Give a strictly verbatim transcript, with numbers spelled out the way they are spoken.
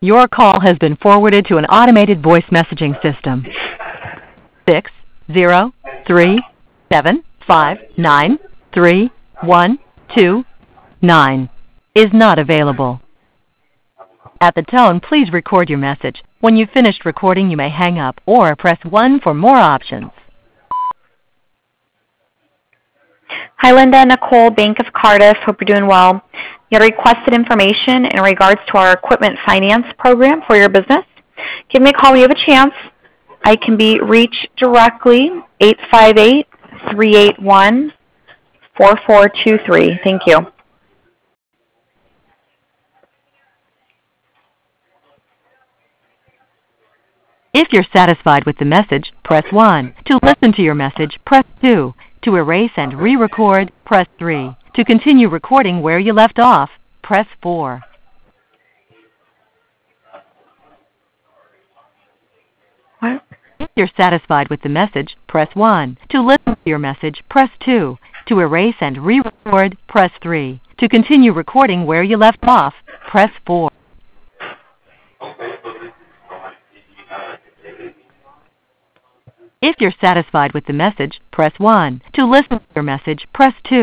Your call has been forwarded to an automated voice messaging system. Six zero three seven five nine three one two nine is not available. At the tone, please record your message. When you've finished recording, you may hang up or press one for more options. Hi, Linda. Nicole, Bank of Cardiff. Hope you're doing well. You had requested information in regards to our equipment finance program for your business. Give me a call when you have a chance. I can be reached directly, eight five eight, three eight one, four four two three. Thank you. If you're satisfied with the message, press one. To listen to your message, press two. To erase and re-record, press three. To continue recording where you left off, press four. What? If you're satisfied with the message, press one. To listen to your message, press two. To erase and re-record, press three. To continue recording where you left off, press four. If you're satisfied with the message, press one. To listen to your message, press two.